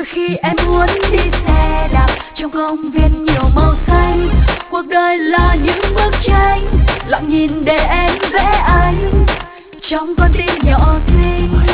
khi em muốn đi xe đạp trong công viên nhiều màu xanh. Cuộc đời là những bức tranh lặng nhìn để em vẽ anh trong con tim nhỏ xinh.